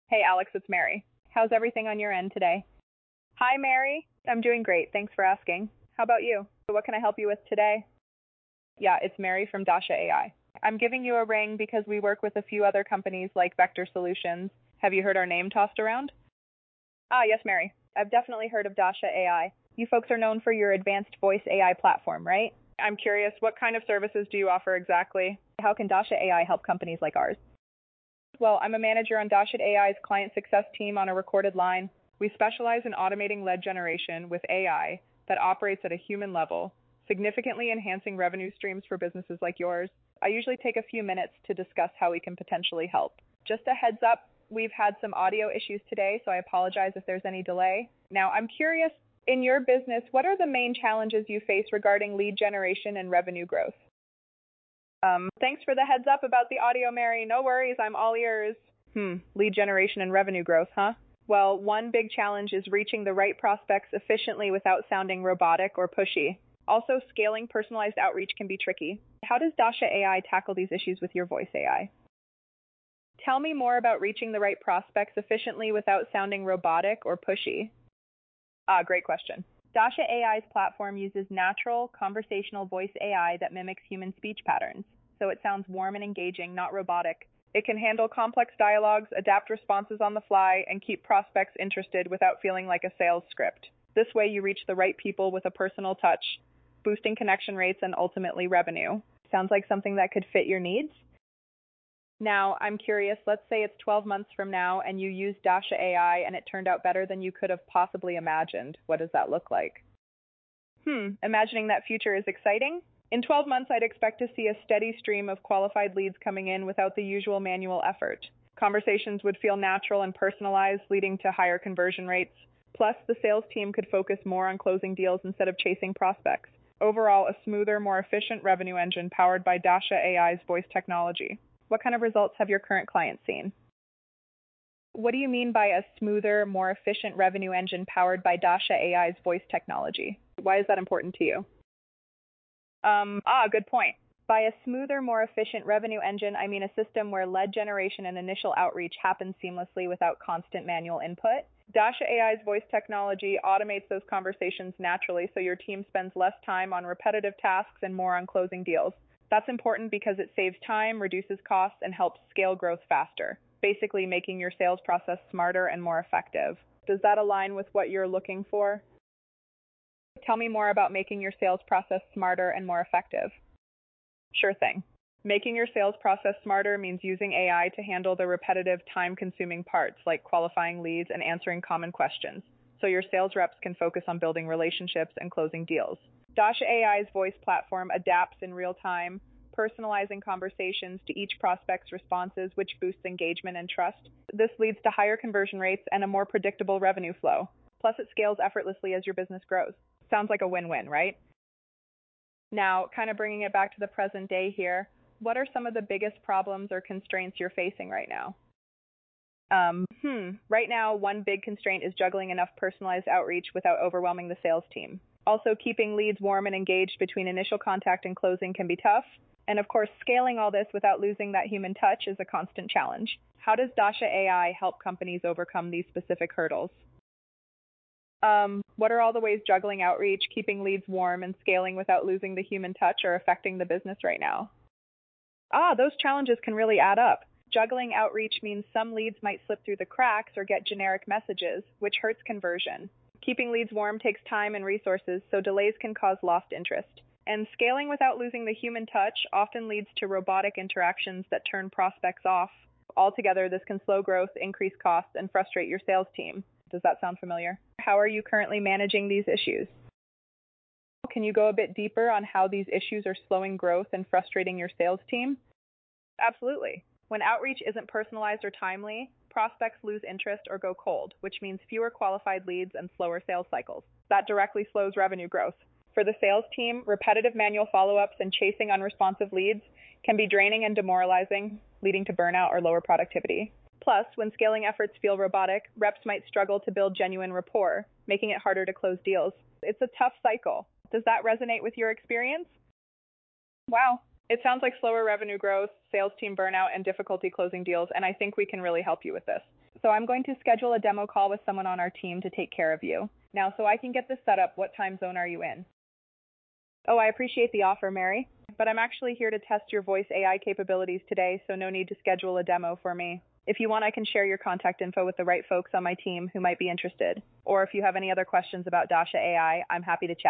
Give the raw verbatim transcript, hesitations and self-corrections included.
Hey Alex, it's Mary. How's everything on your end today? Hi Mary, I'm doing great. Thanks for asking. How about you? What can I help you with today? Yeah, it's Mary from Dasha A I. I'm giving you a ring because we work with a few other companies like Vector Solutions. Have you heard our name tossed around? Ah, yes, Mary. I've definitely heard of Dasha A I. You folks are known for your advanced voice A I platform, right? I'm curious, what kind of services do you offer exactly? How can Dasha A I help companies like ours? Well, I'm a manager on Dasha A I's client success team on a recorded line. We specialize in automating lead generation with A I that operates at a human level, significantly enhancing revenue streams for businesses like yours. I usually take a few minutes to discuss how we can potentially help. Just a heads up, we've had some audio issues today, so I apologize if there's any delay. Now, I'm curious, in your business, what are the main challenges you face regarding lead generation and revenue growth? Um, thanks for the heads up about the audio, Mary. No worries, I'm all ears. Hmm, lead generation and revenue growth, huh? Well, one big challenge is reaching the right prospects efficiently without sounding robotic or pushy. Also, scaling personalized outreach can be tricky. How does Dasha A I tackle these issues with your voice A I? Tell me more about reaching the right prospects efficiently without sounding robotic or pushy. Ah, great question. Dasha A I's platform uses natural, conversational voice A I that mimics human speech patterns, so it sounds warm and engaging, not robotic. It can handle complex dialogues, adapt responses on the fly, and keep prospects interested without feeling like a sales script. This way you reach the right people with a personal touch, boosting connection rates and ultimately revenue. Sounds like something that could fit your needs? Now, I'm curious, let's say it's twelve months from now and you use Dasha A I and it turned out better than you could have possibly imagined. What does that look like? Hmm, imagining that future is exciting? In twelve months, I'd expect to see a steady stream of qualified leads coming in without the usual manual effort. Conversations would feel natural and personalized, leading to higher conversion rates. Plus, the sales team could focus more on closing deals instead of chasing prospects. Overall, a smoother, more efficient revenue engine powered by Dasha A I's voice technology. What kind of results have your current clients seen? What do you mean by a smoother, more efficient revenue engine powered by Dasha A I's voice technology? Why is that important to you? Um, ah, good point. By a smoother, more efficient revenue engine, I mean a system where lead generation and initial outreach happen seamlessly without constant manual input. Dasha A I's voice technology automates those conversations naturally so your team spends less time on repetitive tasks and more on closing deals. That's important because it saves time, reduces costs, and helps scale growth faster, basically making your sales process smarter and more effective. Does that align with what you're looking for? Tell me more about making your sales process smarter and more effective. Sure thing. Making your sales process smarter means using A I to handle the repetitive, time-consuming parts like qualifying leads and answering common questions, so your sales reps can focus on building relationships and closing deals. Dasha A I's voice platform adapts in real time, personalizing conversations to each prospect's responses, which boosts engagement and trust. This leads to higher conversion rates and a more predictable revenue flow. Plus, it scales effortlessly as your business grows. Sounds like a win-win, right? Now, kind of bringing it back to the present day here, what are some of the biggest problems or constraints you're facing right now? Um, hmm. Right now, one big constraint is juggling enough personalized outreach without overwhelming the sales team. Also, keeping leads warm and engaged between initial contact and closing can be tough. And of course, scaling all this without losing that human touch is a constant challenge. How does Dasha A I help companies overcome these specific hurdles? Um, what are all the ways juggling outreach, keeping leads warm, and scaling without losing the human touch are affecting the business right now? Ah, those challenges can really add up. Juggling outreach means some leads might slip through the cracks or get generic messages, which hurts conversion. Keeping leads warm takes time and resources, so delays can cause lost interest. And scaling without losing the human touch often leads to robotic interactions that turn prospects off. Altogether, this can slow growth, increase costs, and frustrate your sales team. Does that sound familiar? How are you currently managing these issues? Can you go a bit deeper on how these issues are slowing growth and frustrating your sales team? Absolutely. When outreach isn't personalized or timely, prospects lose interest or go cold, which means fewer qualified leads and slower sales cycles. That directly slows revenue growth. For the sales team, repetitive manual follow-ups and chasing unresponsive leads can be draining and demoralizing, leading to burnout or lower productivity. Plus, when scaling efforts feel robotic, reps might struggle to build genuine rapport, making it harder to close deals. It's a tough cycle. Does that resonate with your experience? Wow. It sounds like slower revenue growth, sales team burnout, and difficulty closing deals, and I think we can really help you with this. So I'm going to schedule a demo call with someone on our team to take care of you. Now, so I can get this set up, what time zone are you in? Oh, I appreciate the offer, Mary, but I'm actually here to test your voice A I capabilities today, so no need to schedule a demo for me. If you want, I can share your contact info with the right folks on my team who might be interested. Or if you have any other questions about Dasha A I, I'm happy to chat.